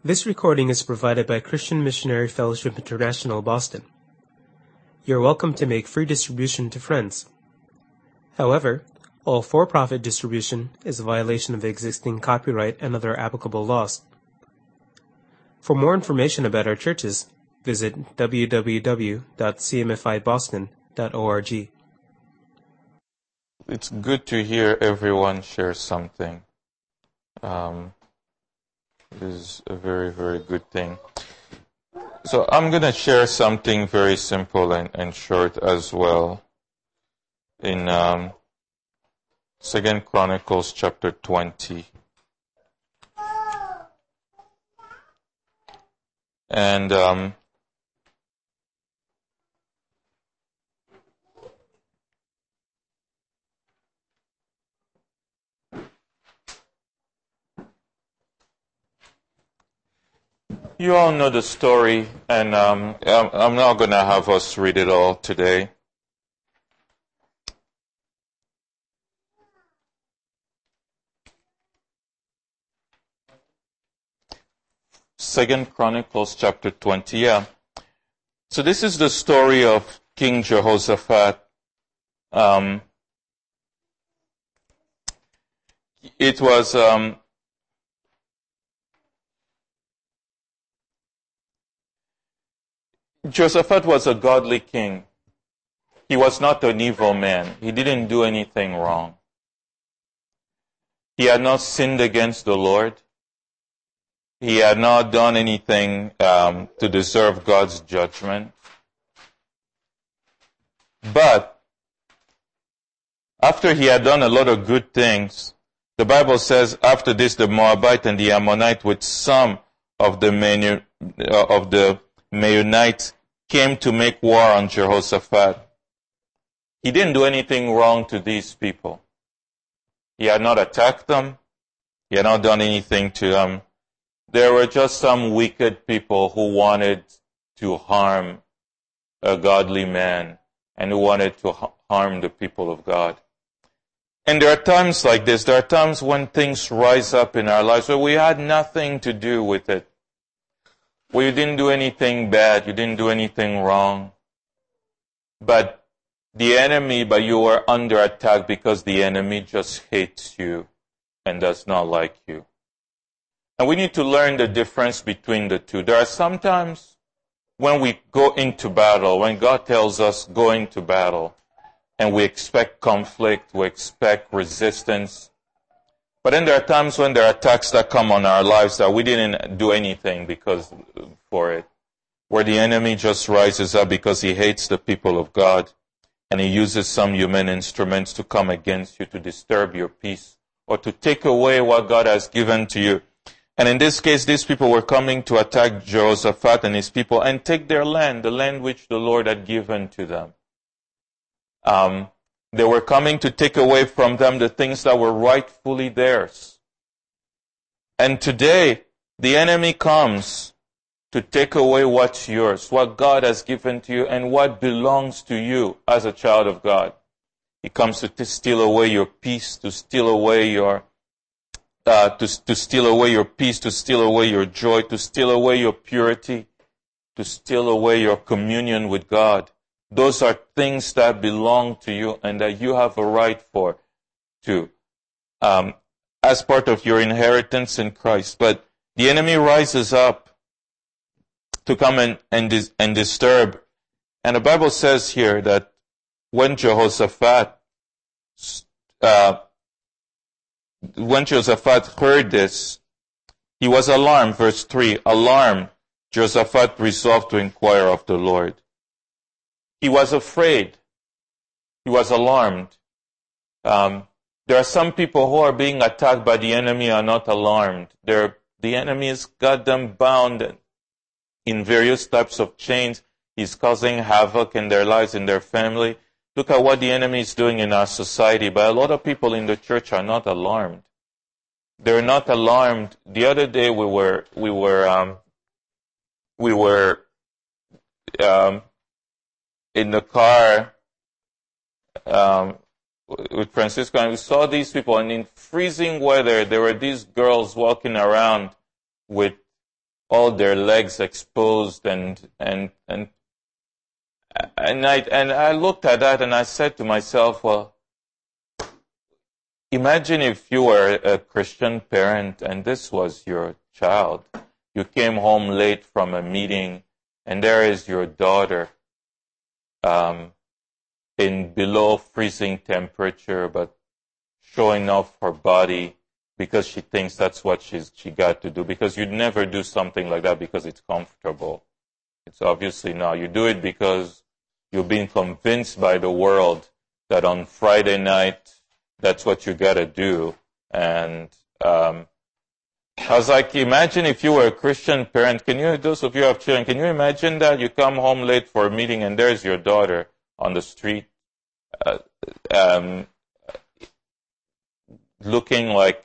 This recording is provided by Christian Missionary Fellowship International, Boston. You're welcome to make free distribution to friends. However, all for-profit distribution is a violation of the existing copyright and other applicable laws. For more information about our churches, visit www.cmfiboston.org. It's good to hear everyone share something. It is a very, very good thing. So I'm going to share something very simple and short as well. In 2 Chronicles chapter 20. And you all know the story, and I'm not going to have us read it all today. Second Chronicles chapter 20, yeah. So this is the story of King Jehoshaphat. It was Jehoshaphat was a godly king. He was not an evil man. He didn't do anything wrong. He had not sinned against the Lord. He had not done anything to deserve God's judgment. But after he had done a lot of good things, the Bible says, after this, the Moabite and the Ammonite with some of the Meunites came to make war on Jehoshaphat. He didn't do anything wrong to these people. He had not attacked them. He had not done anything to them. There were just some wicked people who wanted to harm a godly man and who wanted to harm the people of God. And there are times like this. There are times when things rise up in our lives where we had nothing to do with it. Where you didn't do anything bad, you didn't do anything wrong. But you were under attack because the enemy just hates you and does not like you. And we need to learn the difference between the two. There are some times when we go into battle, when God tells us go into battle, and we expect conflict, we expect resistance. But then there are times when there are attacks that come on our lives that we didn't do anything for it. Where the enemy just rises up because he hates the people of God. And he uses some human instruments to come against you, to disturb your peace, or to take away what God has given to you. And in this case, these people were coming to attack Jehoshaphat and his people and take their land, the land which the Lord had given to them. They were coming to take away from them the things that were rightfully theirs. And today, the enemy comes to take away what's yours, what God has given to you, and what belongs to you as a child of God. He comes to steal away your peace, to steal away your steal away your peace, to steal away your joy, to steal away your purity, to steal away your communion with God. Those are things that belong to you and that you have a right for too, as part of your inheritance in Christ. But the enemy rises up to come and disturb. And the Bible says here that when Jehoshaphat heard this, he was alarmed. Verse 3, alarmed, Jehoshaphat resolved to inquire of the Lord. He was afraid. He was alarmed. There are some people who are being attacked by the enemy are not alarmed. The enemy has got them bound in various types of chains. He's causing havoc in their lives, in their family. Look at what the enemy is doing in our society. But a lot of people in the church are not alarmed. They're not alarmed. The other day we were in the car with Francisco, and we saw these people, and in freezing weather, there were these girls walking around with all their legs exposed, and I looked at that and I said to myself, well, imagine if you were a Christian parent and this was your child. You came home late from a meeting and there is your daughter in below freezing temperature, but showing off her body because she thinks that's what she got to do. Because you'd never do something like that because it's comfortable. It's obviously not. You do it because you've been convinced by the world that on Friday night, that's what you got to do. And I was like, imagine if you were a Christian parent. Those of you who have children, can you imagine that? You come home late for a meeting and there's your daughter on the street looking like,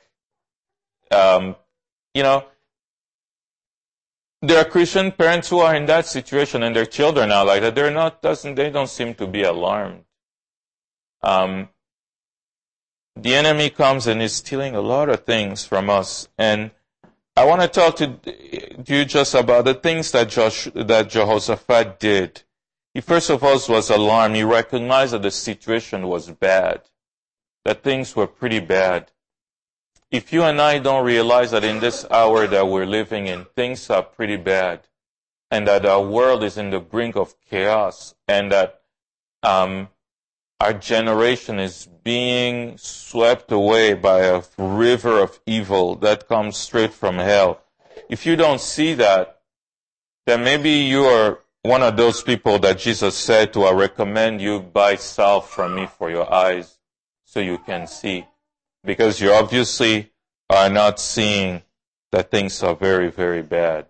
there are Christian parents who are in that situation and their children are like that. They don't seem to be alarmed. The enemy comes and is stealing a lot of things from us. And I want to talk to you just about the things that Jehoshaphat did. He first of all was alarmed. He recognized that the situation was bad, that things were pretty bad. If you and I don't realize that in this hour that we're living in, things are pretty bad, and that our world is in the brink of chaos, and that our generation is being swept away by a river of evil that comes straight from hell. If you don't see that, then maybe you are one of those people that Jesus said to, I recommend you buy salve from me for your eyes so you can see. Because you obviously are not seeing that things are very, very bad.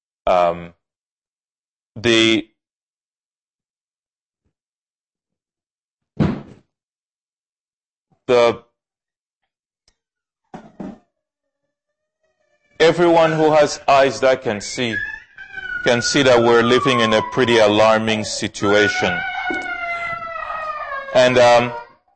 Everyone who has eyes that can see that we're living in a pretty alarming situation. And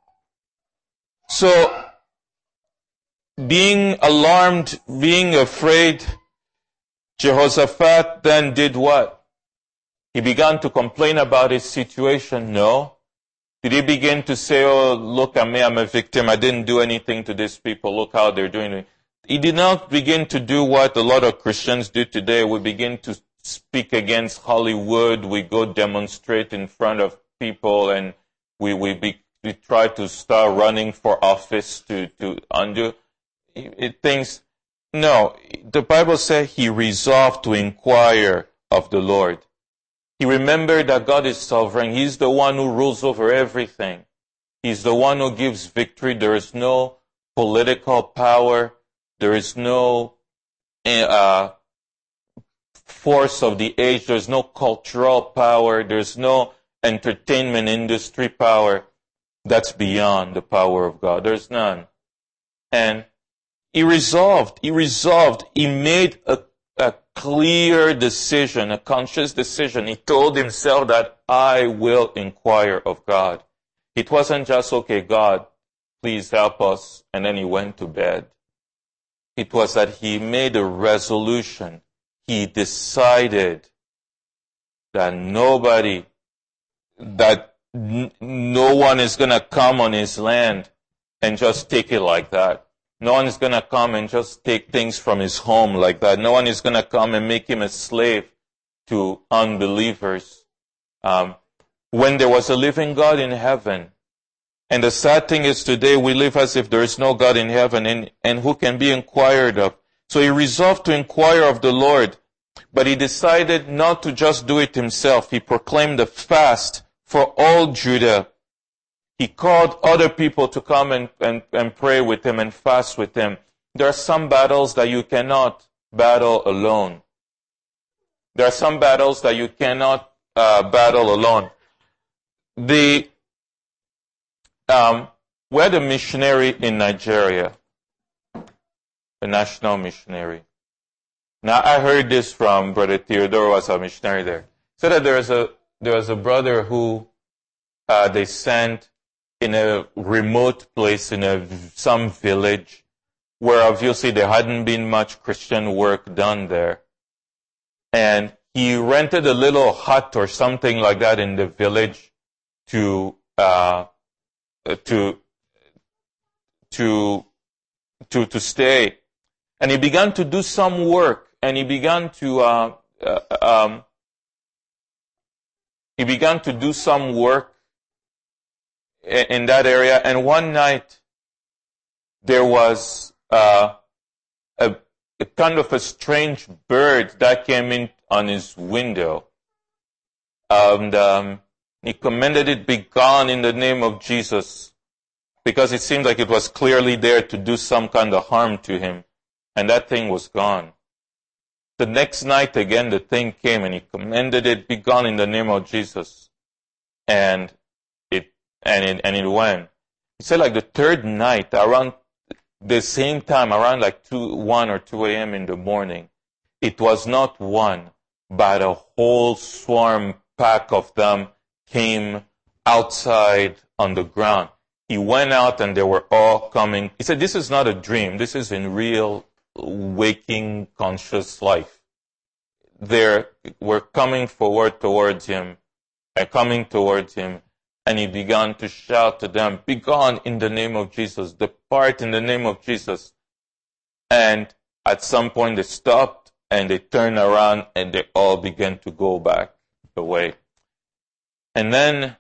so being alarmed, being afraid, Jehoshaphat then did what? He began to complain about his situation? No. Did he begin to say, oh, look at me, I'm a victim, I didn't do anything to these people, look how they're doing it? He did not begin to do what a lot of Christians do today. We begin to speak against Hollywood, we go demonstrate in front of people, and we try to start running for office to undo things. No, the Bible says he resolved to inquire of the Lord. He remembered that God is sovereign. He's the one who rules over everything. He's the one who gives victory. There is no political power. There is no force of the age. There's no cultural power. There's no entertainment industry power that's beyond the power of God. There's none. And he resolved, he made a clear decision, a conscious decision. He told himself that I will inquire of God. It wasn't just, okay, God, please help us, and then he went to bed. It was that he made a resolution. He decided that no one is going to come on his land and just take it like that. No one is going to come and just take things from his home like that. No one is going to come and make him a slave to unbelievers. When there was a living God in heaven, and the sad thing is today we live as if there is no God in heaven and who can be inquired of. So he resolved to inquire of the Lord, but he decided not to just do it himself. He proclaimed a fast for all Judah. He called other people to come and pray with him and fast with him. There are some battles that you cannot battle alone. There are some battles that you cannot battle alone. We had a missionary in Nigeria, a national missionary. Now, I heard this from Brother Theodore, who was a missionary there. He said that there was a brother who they sent in a remote place, in some village, where obviously there hadn't been much Christian work done there. And he rented a little hut or something like that in the village to stay. And he began to do some work, and he began to do some work in that area. And one night there was a kind of a strange bird that came in on his window, and he commanded it be gone in the name of Jesus, because it seemed like it was clearly there to do some kind of harm to him. And that thing was gone. The next night again, the thing came, and he commanded it be gone in the name of Jesus. And it went. He said like the third night, around the same time, around like 1 or 2 a.m. in the morning, it was not one, but a whole swarm pack of them came outside on the ground. He went out and they were all coming. He said, this is not a dream. This is in real waking conscious life. They were coming forward towards him and coming towards him. And he began to shout to them, be gone in the name of Jesus. Depart in the name of Jesus. And at some point they stopped and they turned around and they all began to go back away. And then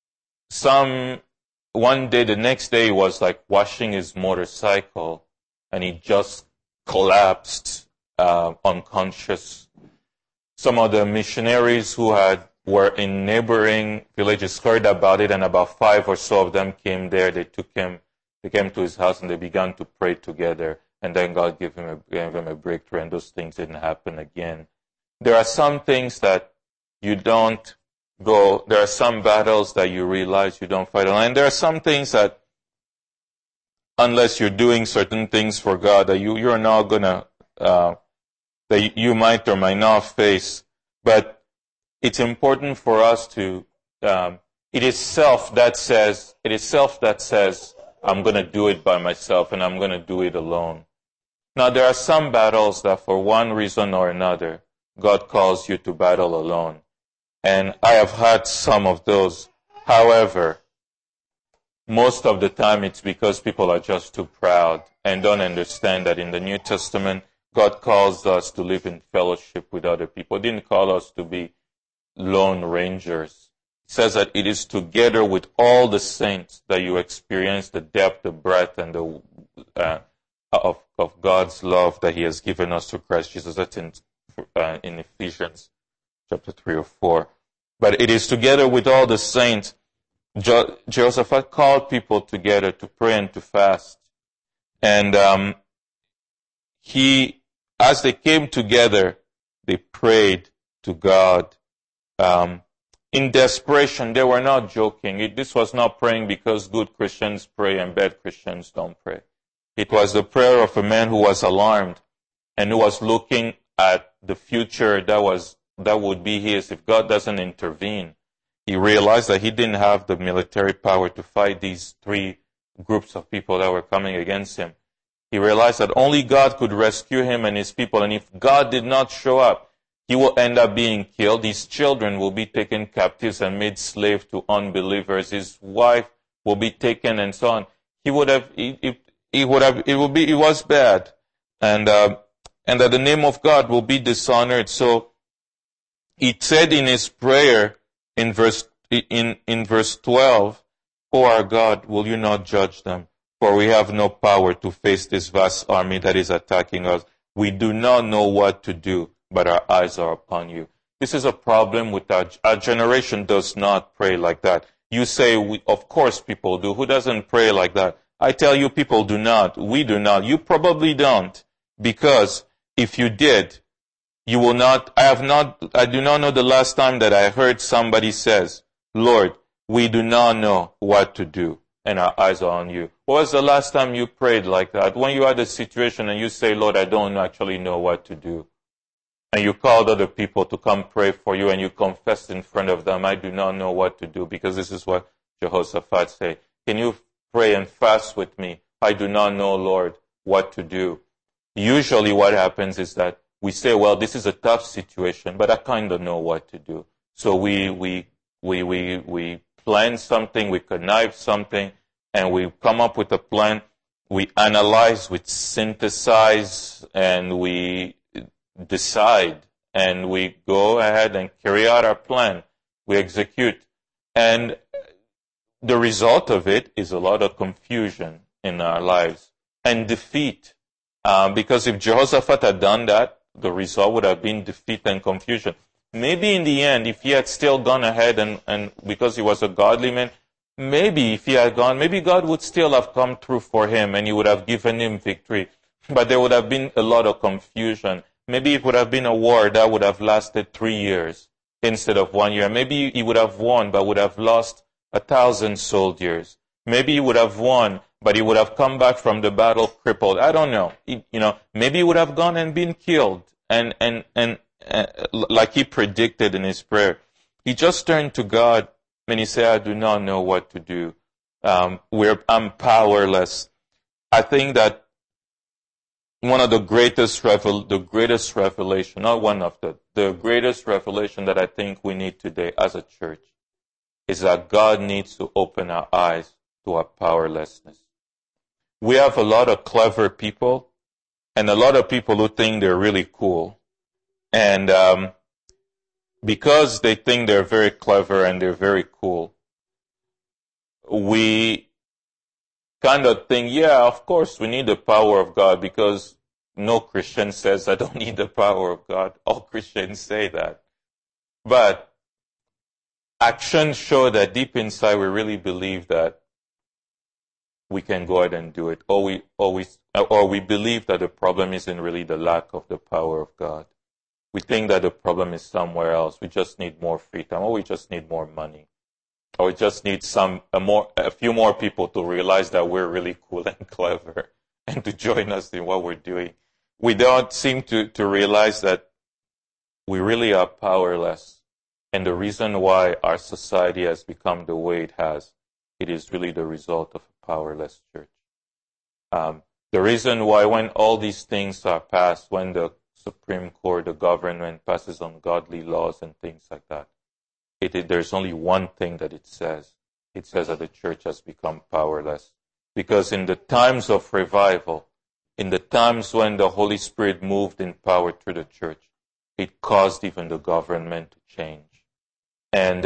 one day, the next day, he was like washing his motorcycle and he just collapsed unconscious. Some of the missionaries who were in neighboring villages heard about it, and about 5 or so of them came there. They came to his house and they began to pray together. And then God gave him a breakthrough, and those things didn't happen again. There are some things that you don't go. There are some battles that you realize you don't fight alone. And there are some things that, unless you're doing certain things for God, that you're not gonna, that you might or might not face. But it's important for us to, it is self that says, I'm gonna do it by myself and I'm gonna do it alone. Now there are some battles that for one reason or another, God calls you to battle alone. And I have had some of those. However, most of the time it's because people are just too proud and don't understand that in the New Testament, God calls us to live in fellowship with other people. He didn't call us to be lone rangers. He says that it is together with all the saints that you experience the depth, the breadth, and the of God's love that He has given us through Christ Jesus. That's in Ephesians chapter 3 or 4. But it is together with all the saints. Jehoshaphat called people together to pray and to fast. And as they came together, they prayed to God. In desperation, they were not joking. This was not praying because good Christians pray and bad Christians don't pray. It was the prayer of a man who was alarmed and who was looking at the future that would be his if God doesn't intervene. He realized that he didn't have the military power to fight these 3 groups of people that were coming against him. He realized that only God could rescue him and his people, and if God did not show up, he will end up being killed. His children will be taken captives and made slaves to unbelievers. His wife will be taken, and so on. It was bad, and that the name of God will be dishonored. So he said in his prayer in verse 12, "O our God, will you not judge them? For we have no power to face this vast army that is attacking us. We do not know what to do, but our eyes are upon you." This is a problem with our generation does not pray like that. You say, of course people do. Who doesn't pray like that? I tell you, people do not. We do not. You probably don't. Because if you did, you will not. I do not know the last time that I heard somebody says, "Lord, we do not know what to do, and our eyes are on you." When was the last time you prayed like that? When you had a situation and you say, "Lord, I don't actually know what to do." And you called other people to come pray for you, and you confessed in front of them, "I do not know what to do," because this is what Jehoshaphat said. "Can you pray and fast with me? I do not know, Lord, what to do." Usually what happens is that we say, well, this is a tough situation, but I kind of know what to do. So we plan something, we connive something, and we come up with a plan. We analyze, we synthesize, and we decide, and we go ahead and carry out our plan. We execute. And the result of it is a lot of confusion in our lives and defeat. Because if Jehoshaphat had done that, the result would have been defeat and confusion. Maybe in the end, if he had still gone ahead and because he was a godly man, maybe if he had gone, maybe God would still have come through for him and he would have given him victory. But there would have been a lot of confusion. Maybe it would have been a war that would have lasted 3 years instead of 1 year. Maybe he would have won, but would have lost 1,000 soldiers. Maybe he would have won, but he would have come back from the battle crippled. I don't know. Maybe he would have gone and been killed. And like he predicted in his prayer, he just turned to God and he said, I do not know what to do. I'm powerless. I think that one of the greatest revelation, not one of the greatest revelation that I think we need today as a church is that God needs to open our eyes to our powerlessness. We have a lot of clever people and a lot of people who think they're really cool. And because they think they're very clever and they're very cool, we kind of think, yeah, of course we need the power of God, because no Christian says I don't need the power of God. All Christians say that. But actions show that deep inside we really believe that we can go ahead and do it. Or we believe that the problem isn't really the lack of the power of God. We think that the problem is somewhere else. We just need more free time, or we just need more money. Or we just need a few more people to realize that we're really cool and clever and to join us in what we're doing. We don't seem to realize that we really are powerless. And the reason why our society has become the way it has, it is really the result of a powerless church. The reason why when all these things are passed, when the Supreme Court, the government passes ungodly laws and things like that, there's only one thing that it says. It says that the church has become powerless. Because in the times of revival, in the times when the Holy Spirit moved in power through the church, it caused even the government to change. And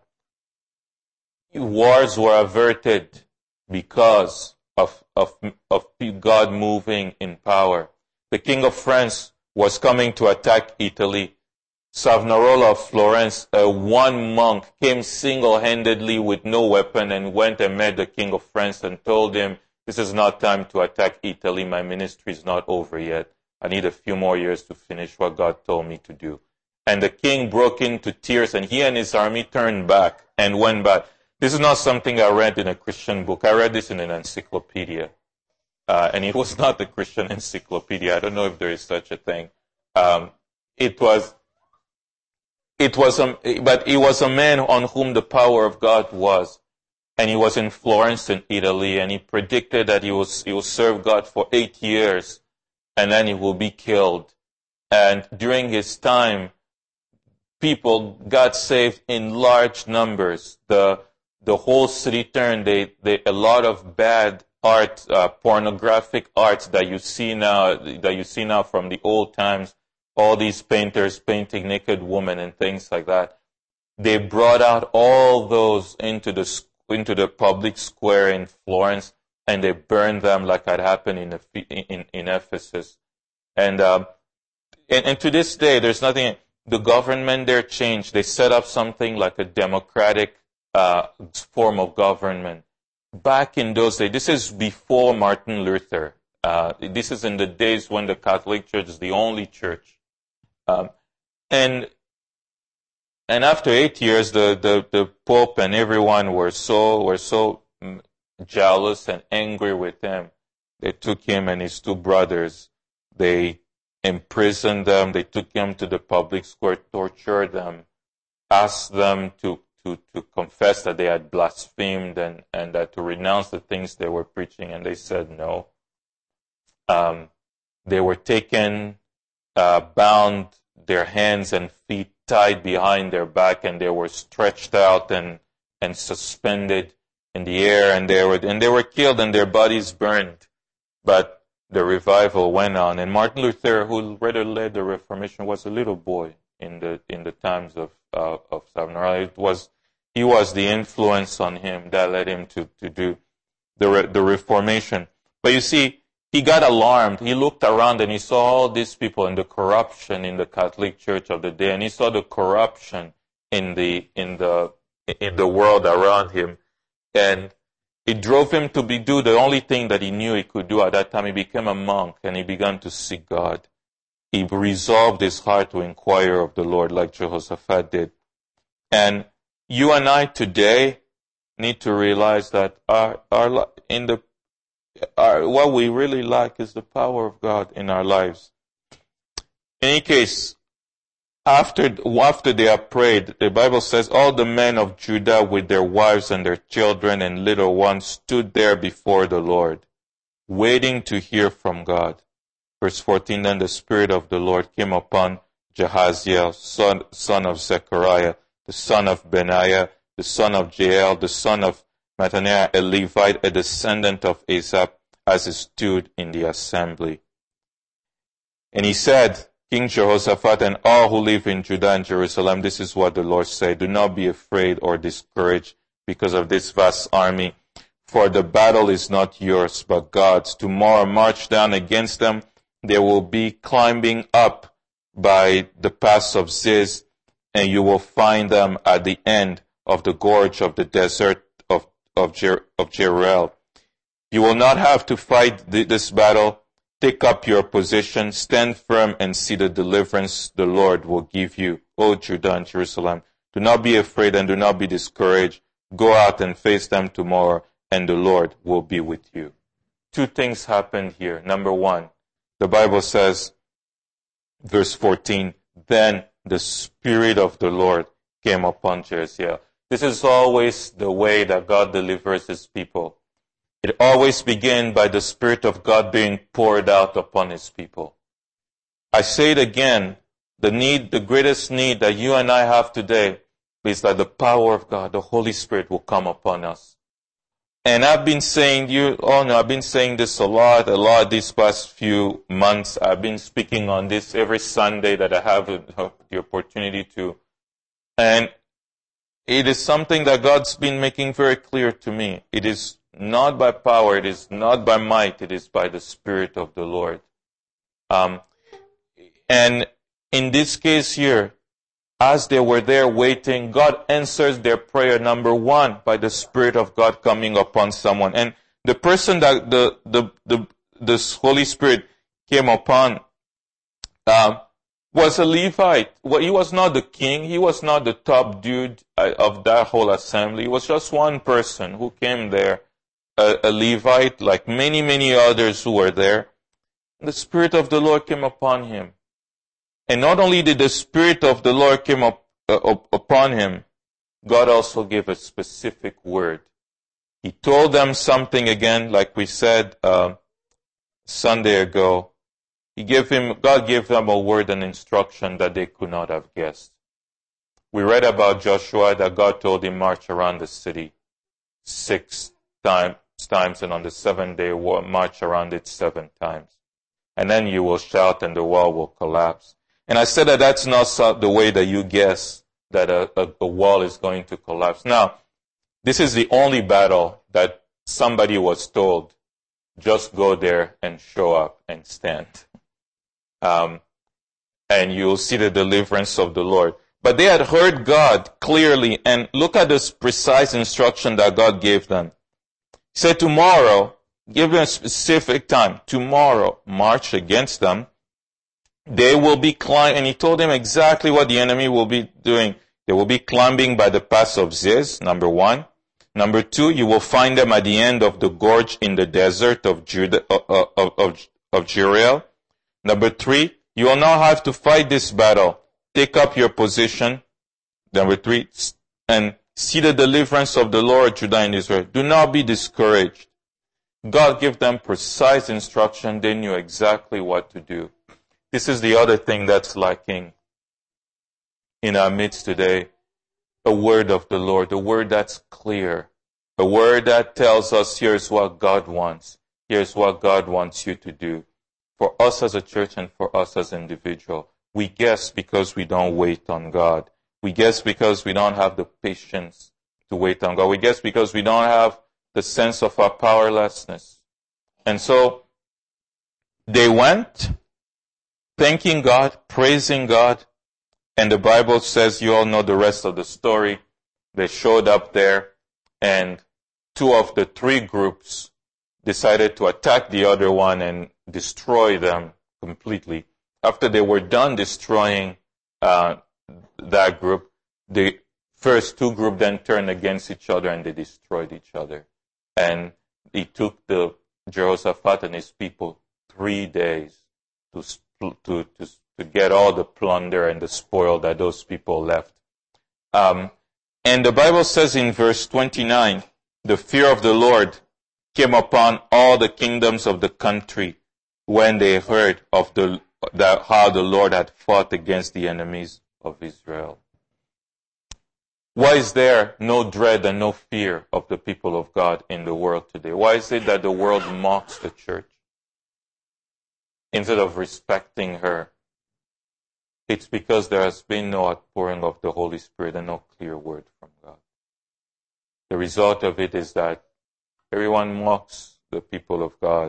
wars were averted because of God moving in power. The King of France was coming to attack Italy. Savonarola of Florence, one monk, came single-handedly with no weapon and went and met the King of France and told him, this is not time to attack Italy. My ministry is not over yet. I need a few more years to finish what God told me to do. And the king broke into tears, and he and his army turned back and went back. This is not something I read in a Christian book. I read this in an encyclopedia. And it was not the Christian encyclopedia. I don't know if there is such a thing. But he was a man on whom the power of God was. And he was in Florence in Italy, and he predicted that he will serve God for 8 years, and then he will be killed. And during his time, people got saved in large numbers. The whole city turned. A lot of bad art, pornographic art that you see now from the old times, all these painters painting naked women and things like that. They brought out all those into the public square in Florence, and they burned them like had happened in Ephesus. And to this day, there's nothing. The government there changed. They set up something like a democratic form of government. Back in those days, this is before Martin Luther. This is in the days when the Catholic Church is the only church. And after 8 years, the Pope and everyone were so jealous and angry with him. They took him and his two brothers. They imprisoned them. They took them to the public square, tortured them, asked them to confess that they had blasphemed and that to renounce the things they were preaching, and they said no. They were taken bound their hands and feet tied behind their back, and they were stretched out and suspended in the air, and they were killed and their bodies burned. But the revival went on, and Martin Luther, who rather led the Reformation, was a little boy in the times of Savonarola. He was the influence on him that led him to do the Reformation. But you see, he got alarmed. He looked around and he saw all these people and the corruption in the Catholic Church of the day, and he saw the corruption in the world around him, and it drove him to do the only thing that he knew he could do at that time. He became a monk and he began to seek God. He resolved his heart to inquire of the Lord like Jehoshaphat did. And you and I today need to realize that what we really lack is the power of God in our lives. In any case, after they have prayed, the Bible says, all the men of Judah with their wives and their children and little ones stood there before the Lord, waiting to hear from God. Verse 14, then the Spirit of the Lord came upon Jahaziel, son of Zechariah, the son of Benaiah, the son of Jael, the son of Mattaniah, a Levite, a descendant of Asaph, as he stood in the assembly. And he said, King Jehoshaphat and all who live in Judah and Jerusalem, this is what the Lord said, do not be afraid or discouraged because of this vast army, for the battle is not yours, but God's. Tomorrow march down against them. They will be climbing up by the pass of Ziz, and you will find them at the end of the gorge of the desert of Jeruel. You will not have to fight this battle. Take up your position, stand firm, and see the deliverance the Lord will give you, O Judah and Jerusalem. Do not be afraid and do not be discouraged. Go out and face them tomorrow, and the Lord will be with you. Two things happened here. Number one, the Bible says, verse 14, then the Spirit of the Lord came upon Jahaziel. This is always the way that God delivers His people. It always begins by the Spirit of God being poured out upon His people. I say it again, the greatest need that you and I have today is that the power of God, the Holy Spirit, will come upon us. And I've been saying, I've been saying this a lot these past few months. I've been speaking on this every Sunday that I have the opportunity to. And it is something that God's been making very clear to me. It is not by power, it is not by might, it is by the Spirit of the Lord. And in this case here, as they were there waiting, God answers their prayer, number one, by the Spirit of God coming upon someone. And the person that the Holy Spirit came upon was a Levite. Well, he was not the king. He was not the top dude of that whole assembly. It was just one person who came there, a Levite, like many, many others who were there. The Spirit of the Lord came upon him. And not only did the Spirit of the Lord come upon him, God also gave a specific word. He told them something again, like we said Sunday ago. God gave them a word and instruction that they could not have guessed. We read about Joshua that God told him march around the city 6 times, and on the 7th day march around it 7 times. And then you will shout and the wall will collapse. And I said that that's not the way that you guess that a wall is going to collapse. Now, this is the only battle that somebody was told, just go there and show up and stand. And you'll see the deliverance of the Lord. But they had heard God clearly, and look at this precise instruction that God gave them. He said, tomorrow, give them a specific time, tomorrow, march against them. They will be climbing, and he told them exactly what the enemy will be doing. They will be climbing by the pass of Ziz, number 1. Number 2, you will find them at the end of the gorge in the desert of Jeruel. Number 3, you will not have to fight this battle. Take up your position. Number 3, and see the deliverance of the Lord, Judah and Israel. Do not be discouraged. God gave them precise instruction. They knew exactly what to do. This is the other thing that's lacking in our midst today. A word of the Lord, a word that's clear, a word that tells us here's what God wants. Here's what God wants you to do. For us as a church and for us as individuals. We guess because we don't wait on God. We guess because we don't have the patience to wait on God. We guess because we don't have the sense of our powerlessness. And so they went thanking God, praising God, and the Bible says, you all know the rest of the story. They showed up there, and two of the three groups decided to attack the other one and destroy them completely. After they were done destroying that group, the first two groups then turned against each other and they destroyed each other. And it took Jehoshaphat and his people 3 days to get all the plunder and the spoil that those people left. And the Bible says in verse 29, the fear of the Lord came upon all the kingdoms of the country when they heard of how the Lord had fought against the enemies of Israel. Why is there no dread and no fear of the people of God in the world today? Why is it that the world mocks the church instead of respecting her? It's because there has been no outpouring of the Holy Spirit and no clear word from God. The result of it is that everyone mocks the people of God.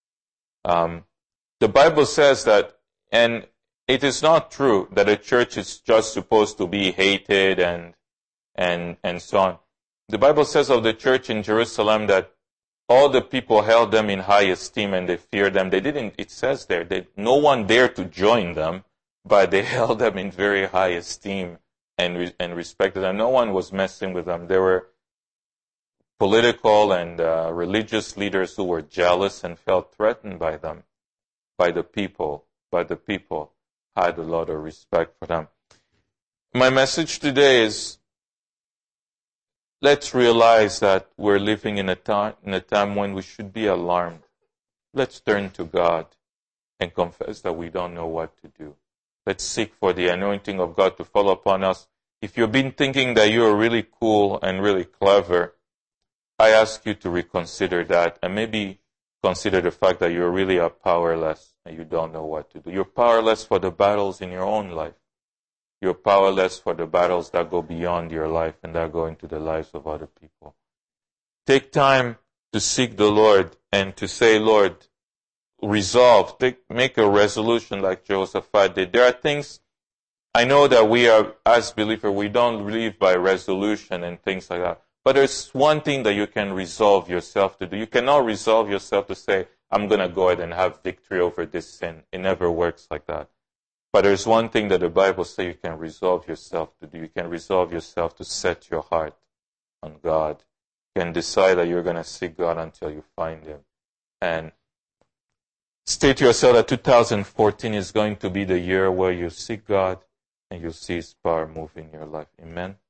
The Bible says that, and it is not true that a church is just supposed to be hated and so on. The Bible says of the church in Jerusalem that all the people held them in high esteem and they feared them. It says there, no one dared to join them, but they held them in very high esteem and respected them. No one was messing with them. There were political and religious leaders who were jealous and felt threatened by them, by the people had a lot of respect for them. My message today is, let's realize that we're living in a time when we should be alarmed. Let's turn to God and confess that we don't know what to do. Let's seek for the anointing of God to fall upon us. If you've been thinking that you're really cool and really clever, I ask you to reconsider that and maybe consider the fact that you really are powerless and you don't know what to do. You're powerless for the battles in your own life. You're powerless for the battles that go beyond your life and that go into the lives of other people. Take time to seek the Lord and to say, Lord, resolve, make a resolution like Jehoshaphat did. There are things, I know that we are, as believers, we don't live by resolution and things like that. But there's one thing that you can resolve yourself to do. You cannot resolve yourself to say, I'm going to go ahead and have victory over this sin. It never works like that. But there's one thing that the Bible says you can resolve yourself to do. You can resolve yourself to set your heart on God. You can decide that you're going to seek God until you find Him. And state to yourself that 2014 is going to be the year where you seek God and you'll see His power move in your life. Amen.